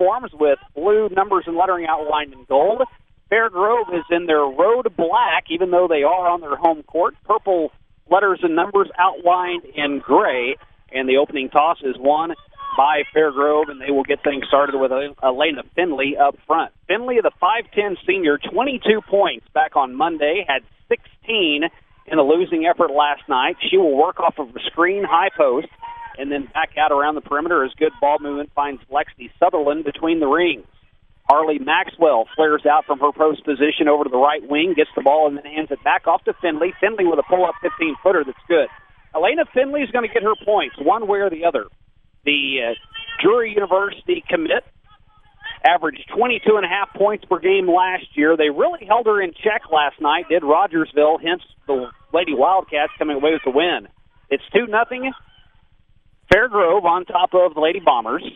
uniforms with blue numbers and lettering outlined in gold. Fairgrove is in their road black, even though they are on their home court. Purple letters and numbers outlined in gray. And the opening toss is won by Fairgrove, and they will get things started with Elena Finley up front. Finley, the 5'10 senior, 22 points back on Monday, had 16 in a losing effort last night. She will work off of a screen high post and then back out around the perimeter as good ball movement finds Lexi Sutherland between the rings. Harley Maxwell flares out from her post position over to the right wing, gets the ball and then hands it back off to Finley. Finley with a pull-up 15-footer that's good. Elena Finley is going to get her points one way or the other. The Drury University commit averaged 22.5 points per game last year. They really held her in check last night, did Rogersville, hence the Lady Wildcats coming away with the win. It's 2-0. Fairgrove on top of the Lady Bombers.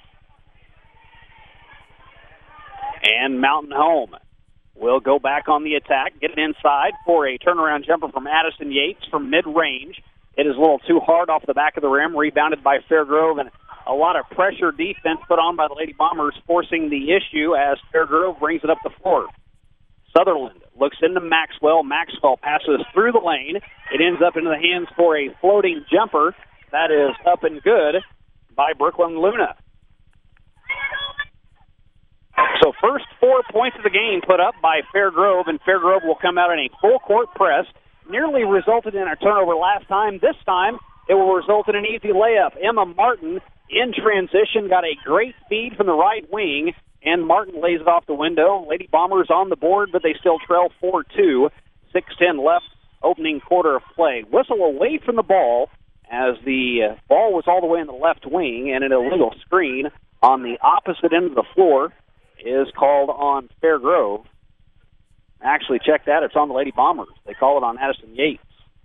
And Mountain Home will go back on the attack, get it inside for a turnaround jumper from Addison Yates from mid-range. It is a little too hard off the back of the rim, rebounded by Fairgrove, and a lot of pressure defense put on by the Lady Bombers, forcing the issue as Fairgrove brings it up the floor. Sutherland looks into Maxwell. Maxwell passes through the lane. It ends up into the hands for a floating jumper. That is up and good by Brooklyn Luna. So first 4 points of the game put up by Fairgrove, and Fairgrove will come out in a full-court press. Nearly resulted in a turnover last time. This time, it will result in an easy layup. Emma Martin in transition got a great feed from the right wing, and Martin lays it off the window. Lady Bombers on the board, but they still trail 4-2. 6:10 left, opening quarter of play. Whistle away from the ball as the ball was all the way in the left wing, and an illegal screen on the opposite end of the floor is called on Fairgrove. Actually, check that. It's on the Lady Bombers. They call it on Addison Yates.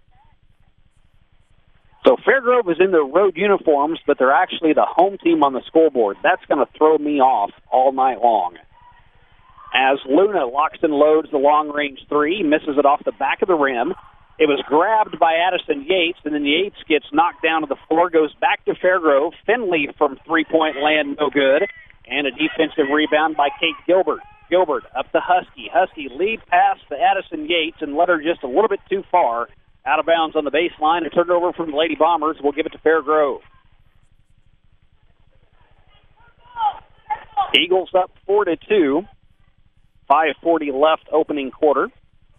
So Fairgrove is in their road uniforms, but they're actually the home team on the scoreboard. That's going to throw me off all night long. As Luna locks and loads the long-range three, misses it off the back of the rim. It was grabbed by Addison Yates, and then Yates gets knocked down to the floor, goes back to Fairgrove. Finley from three-point land, no good. And a defensive rebound by Kate Gilbert. Gilbert up to Husky. Husky lead pass to Addison Yates and led her just a little bit too far. Out of bounds on the baseline. A turnover from the Lady Bombers. We'll give it to Fairgrove. Eagles up 4-2. 5:40 left opening quarter.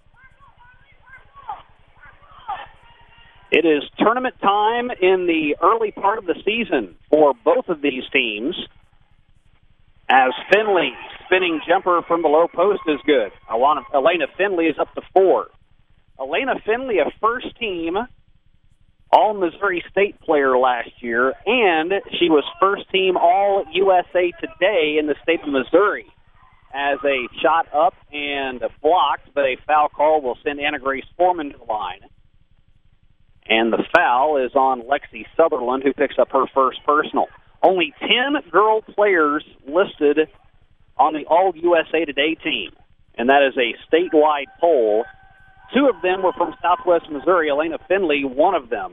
It is tournament time in the early part of the season for both of these teams. As Finley, spinning jumper from the low post is good. Elena Finley is up to 4. Elena Finley, a first-team All-Missouri State player last year, and she was first-team All-USA Today in the state of Missouri. As a shot up and blocked, but a foul call will send Anna Grace Foreman to the line. And the foul is on Lexi Sutherland, who picks up her first personal. Only 10 girl players listed on the All-USA Today team, and that is a statewide poll. 2 of them were from Southwest Missouri. Elena Finley, one of them.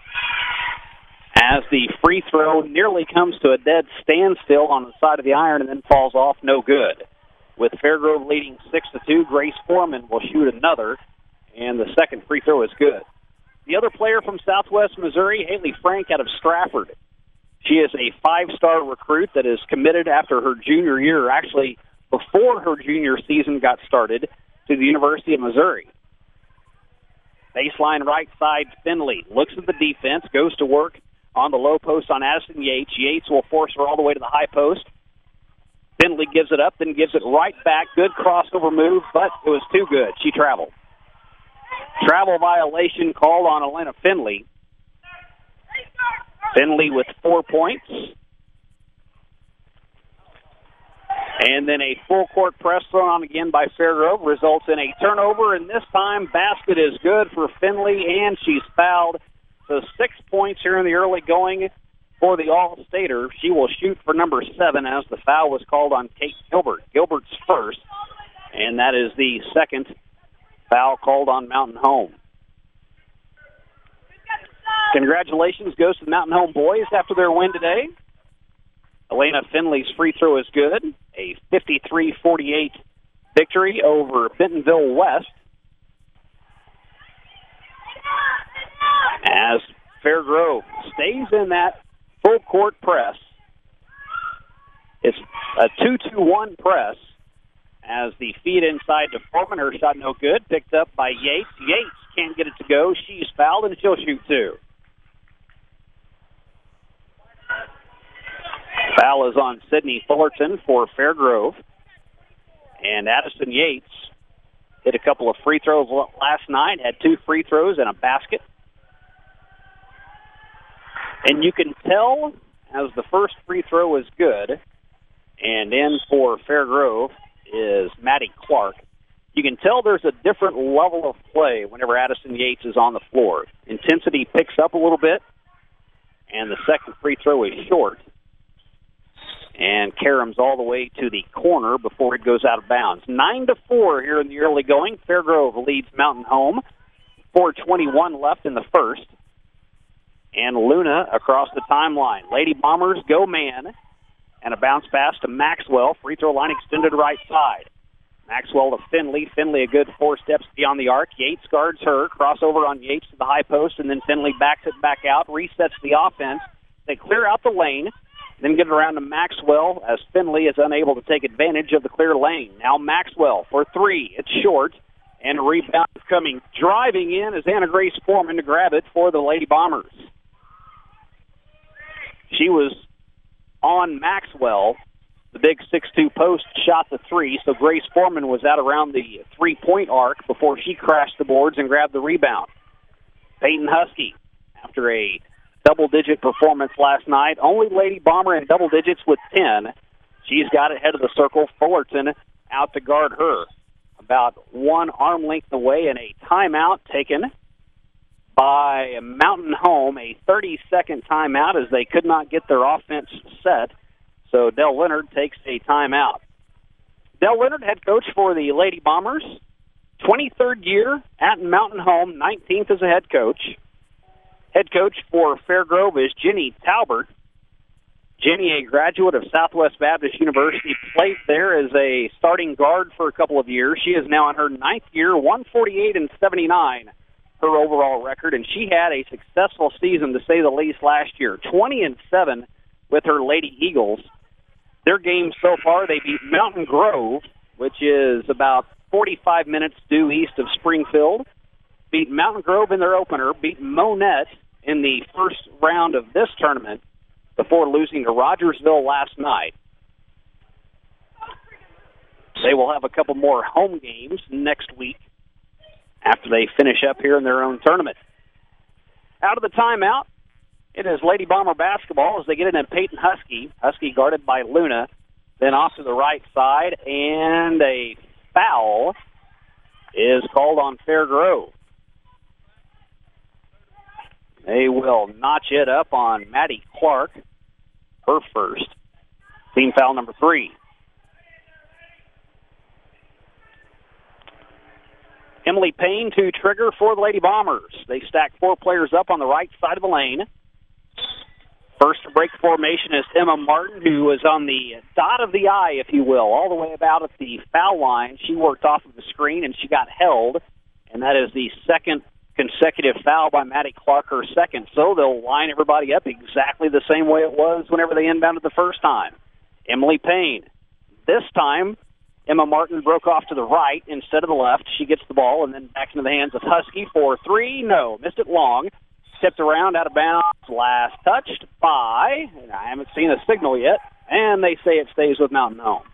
As the free throw nearly comes to a dead standstill on the side of the iron and then falls off, no good. With Fairgrove leading 6-2, Grace Foreman will shoot another, and the second free throw is good. The other player from Southwest Missouri, Haley Frank out of Stratford. She is a 5-star recruit that is committed after her junior year, actually before her junior season got started, to the University of Missouri. Baseline right side, Finley looks at the defense, goes to work on the low post on Addison Yates. Yates will force her all the way to the high post. Finley gives it up, then gives it right back. Good crossover move, but it was too good. She traveled. Travel violation called on Elena Finley. Finley with 4 points. And then a full-court press thrown on again by Fairgrove results in a turnover, and this time basket is good for Finley, and she's fouled. So 6 points here in the early going for the All-Stater. She will shoot for number 7 as the foul was called on Kate Gilbert. Gilbert's first, and that is the second foul called on Mountain Home. Congratulations goes to the Mountain Home boys after their win today. Elena Finley's free throw is good. A 53-48 victory over Bentonville West. As Fairgrove stays in that full court press. It's a 2-2-1 press as the feed inside to Foreman. Her shot no good. Picked up by Yates. Yates can't get it to go. She's fouled, and she'll shoot two. Foul is on Sydney Fullerton for Fairgrove. And Addison Yates hit a couple of free throws last night, had 2 free throws and a basket. And you can tell as the first free throw is good, and in for Fairgrove is Maddie Clark. You can tell there's a different level of play whenever Addison Yates is on the floor. Intensity picks up a little bit, and the second free throw is short. And caroms all the way to the corner before it goes out of bounds. 9-4 here in the early going. Fairgrove leads Mountain Home. 4:21 left in the first. And Luna across the timeline. Lady Bombers go man. And a bounce pass to Maxwell. Free throw line extended right side. Maxwell to Finley. Finley a good 4 steps beyond the arc. Yates guards her. Crossover on Yates to the high post. And then Finley backs it back out. Resets the offense. They clear out the lane. Then get it around to Maxwell as Finley is unable to take advantage of the clear lane. Now Maxwell for 3. It's short. And a rebound coming driving in as Anna Grace Foreman to grab it for the Lady Bombers. She was on Maxwell. The big 6'2" post shot the 3, so Grace Foreman was out around the 3-point arc before she crashed the boards and grabbed the rebound. Peyton Husky, after a double-digit performance last night, only Lady Bomber in double digits with 10. She's got it head of the circle. Fullerton out to guard her. About 1 arm length away, and a timeout taken by Mountain Home, a 30-second timeout as they could not get their offense set. So Del Leonard takes a timeout. Del Leonard, head coach for the Lady Bombers, 23rd year at Mountain Home, 19th as a head coach. Head coach for Fairgrove is Jenny Talbert. Jenny, a graduate of Southwest Baptist University, played there as a starting guard for a couple of years. She is now in her 9th year, 148-79, her overall record, and she had a successful season, to say the least, last year. 20-7 with her Lady Eagles. Their games so far, they beat Mountain Grove, which is about 45 minutes due east of Springfield. Beat Mountain Grove in their opener, beat Monette in the first round of this tournament before losing to Rogersville last night. They will have a couple more home games next week after they finish up here in their own tournament. Out of the timeout, it is Lady Bomber basketball as they get it in Peyton Husky. Husky guarded by Luna. Then off to the right side, and a foul is called on Fairgrove. They will notch it up on Maddie Clark, her first. Team foul number 3. Emily Payne to trigger for the Lady Bombers. They stack 4 players up on the right side of the lane. First to break formation is Emma Martin, who was on the dot of the I, if you will, all the way about at the foul line. She worked off of the screen, and she got held, and that is the second consecutive foul by Maddie Clark, her second. So they'll line everybody up exactly the same way it was whenever they inbounded the first time. Emily Payne. This time, Emma Martin broke off to the right instead of the left. She gets the ball and then back into the hands of Husky for 3. No, missed it long. Tipped around, out of bounds. Last touched by, and I haven't seen a signal yet, and they say it stays with Mountain Home.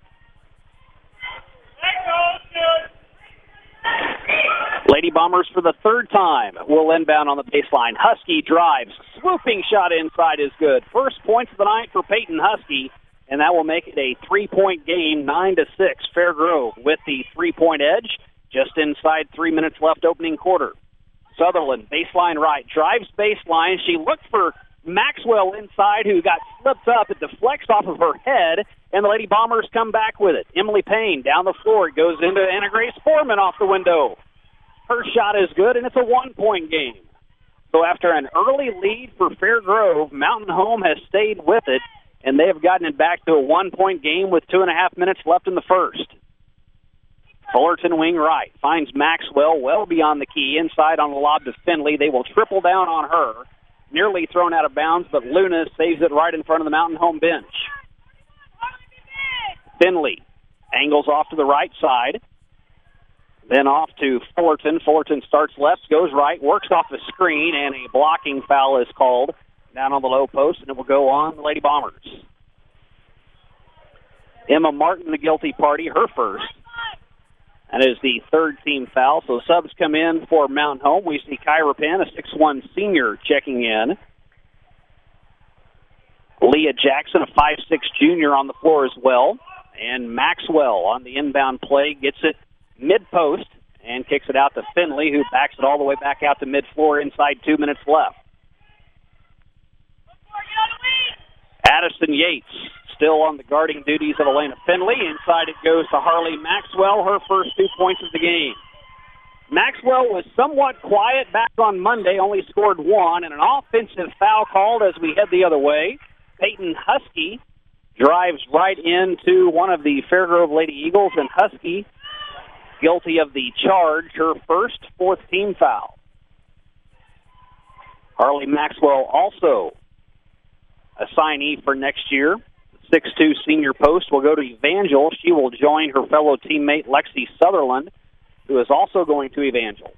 Lady Bombers for the 3rd time will inbound on the baseline. Husky drives. Swooping shot inside is good. First points of the night for Peyton Husky, and that will make it a 3-point game, 9-6. Fairgrove with the 3-point edge. Just inside 3 minutes left opening quarter. Sutherland, baseline right, drives baseline. She looked for Maxwell inside, who got slipped up. It deflects off of her head, and the Lady Bombers come back with it. Emily Payne down the floor. It goes into Anna Grace Foreman off the window. Her shot is good, and it's a 1-point game. So after an early lead for Fairgrove, Mountain Home has stayed with it, and they have gotten it back to a 1-point game with 2.5 minutes left in the first. Fullerton wing right, finds Maxwell well beyond the key, inside on the lob to Finley. They will triple down on her. Nearly thrown out of bounds, but Luna saves it right in front of the Mountain Home bench. Finley angles off to the right side, then off to Fullerton. Fullerton starts left, goes right, works off the screen, and a blocking foul is called down on the low post, and it will go on the Lady Bombers. Emma Martin, the guilty party, her first. That is the third team foul. So subs come in for Mountain Home. We see Kyra Penn, a 6'1 senior, checking in. Leah Jackson, a 5'6 junior, on the floor as well. And Maxwell on the inbound play gets it mid-post and kicks it out to Finley, who backs it all the way back out to mid-floor inside 2 minutes left. Addison Yates still on the guarding duties of Elena Finley. Inside it goes to Harley Maxwell, her first 2 points of the game. Maxwell was somewhat quiet back on Monday, only scored one, and an offensive foul called as we head the other way. Peyton Husky drives right into one of the Fairgrove Lady Eagles, and Husky guilty of the charge, her first fourth-team foul. Harley Maxwell also a signee for next year. 6'2 senior post will go to Evangel. She will join her fellow teammate Lexi Sutherland, who is also going to Evangel.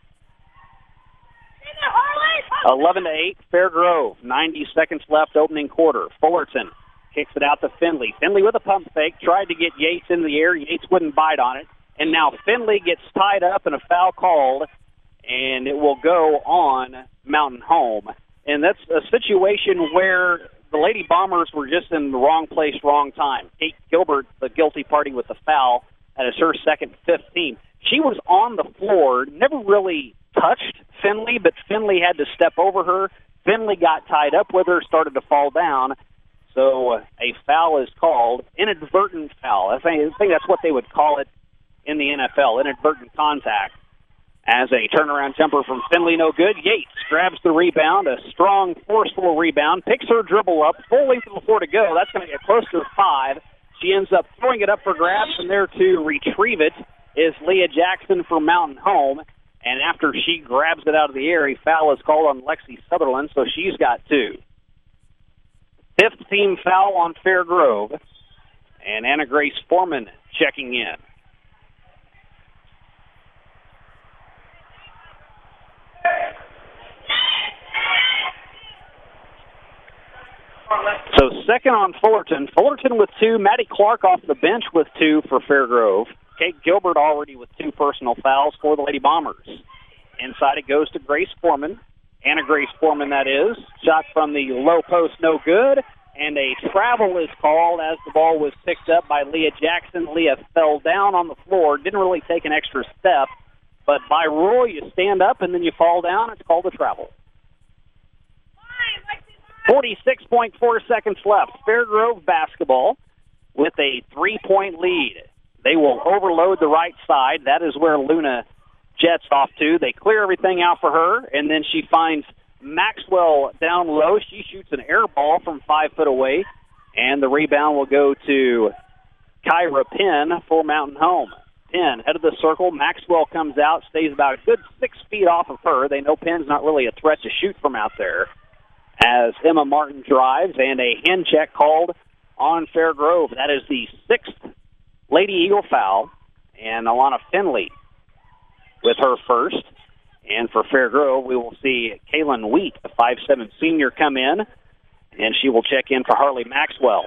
11-8, Fairgrove. 90 seconds left, opening quarter. Fullerton kicks it out to Finley. Finley with a pump fake, tried to get Yates in the air. Yates wouldn't bite on it. And now Finley gets tied up and a foul called, and it will go on Mountain Home. And that's a situation where the Lady Bombers were just in the wrong place, wrong time. Kate Gilbert, the guilty party with the foul, that is her second, 15. She was on the floor, never really touched Finley, but Finley had to step over her. Finley got tied up with her, started to fall down. So a foul is called, inadvertent foul. I think that's what they would call it in the NFL, inadvertent contact. As a turnaround jumper from Finley, no good. Yates grabs the rebound, a strong, forceful rebound, picks her dribble up, full length of the floor to go. That's going to get close to 5. She ends up throwing it up for grabs, and there to retrieve it is Leah Jackson for Mountain Home. And after she grabs it out of the air, a foul is called on Lexi Sutherland, so she's got 2. Fifth team foul on Fairgrove, and Anna Grace Foreman checking in. So second on Fullerton. Fullerton with 2. Maddie Clark off the bench with 2 for Fairgrove. Kate Gilbert already with 2 personal fouls for the Lady Bombers. Inside it goes to Grace Foreman. Anna Grace Foreman, that is. Shot from the low post, no good. And a travel is called as the ball was picked up by Leah Jackson. Leah fell down on the floor. Didn't really take an extra step. But by rule, you stand up and then you fall down. It's called a travel. 46.4 seconds left. Fairgrove basketball with a 3-point lead. They will overload the right side. That is where Luna jets off to. They clear everything out for her, and then she finds Maxwell down low. She shoots an air ball from 5 foot away, and the rebound will go to Kyra Penn for Mountain Home. Penn, head of the circle. Maxwell comes out, stays about a good 6 feet off of her. They know Penn's not really a threat to shoot from out there. As Emma Martin drives, and a hand check called on Fairgrove. That is the 6th Lady Eagle foul, and Alana Finley with her first. And for Fairgrove, we will see Kaylin Wheat, a 5'7 senior, come in, and she will check in for Harley Maxwell.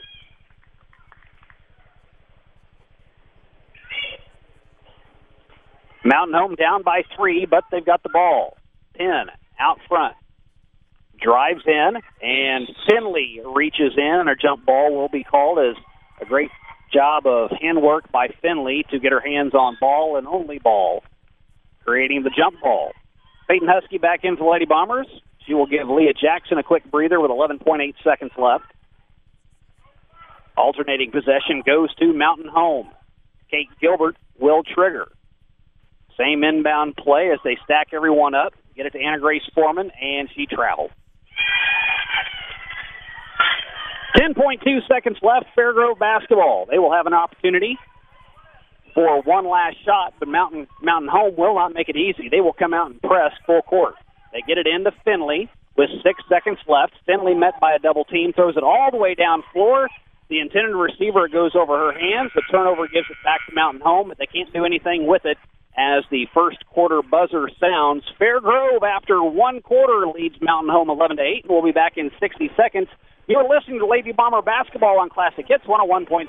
Mountain Home down by 3, but they've got the ball. Penn out front. Drives in, and Finley reaches in, and her jump ball will be called as a great job of handwork by Finley to get her hands on ball and only ball, creating the jump ball. Peyton Husky back in for the Lady Bombers. She will give Leah Jackson a quick breather with 11.8 seconds left. Alternating possession goes to Mountain Home. Kate Gilbert will trigger. Same inbound play as they stack everyone up. Get it to Anna Grace Foreman, and she travels. 10.2 seconds left, Fairgrove basketball. They will have an opportunity for one last shot, but Mountain Home will not make it easy. They will come out and press full court. They get it into Finley with 6 seconds left. Finley met by a double team, throws it all the way down floor. The intended receiver goes over her hands. The turnover gives it back to Mountain Home, but they can't do anything with it as the first quarter buzzer sounds. Fairgrove, after one quarter, leads Mountain Home 11-8. We'll be back in 60 seconds. You're listening to Lady Bomber basketball on Classic Hits 101.7.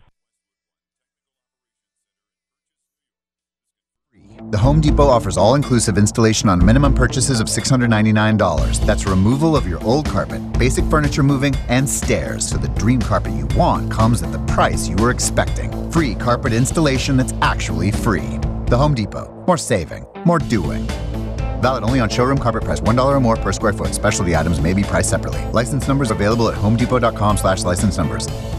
The Home Depot offers all-inclusive installation on minimum purchases of $699. That's removal of your old carpet, basic furniture moving, and stairs, so the dream carpet you want comes at the price you were expecting. Free carpet installation that's actually free. The Home Depot. More saving. More doing. Valid only on showroom carpet price $1 or more per square foot. Specialty items may be priced separately. License numbers available at homedepot.com/license numbers.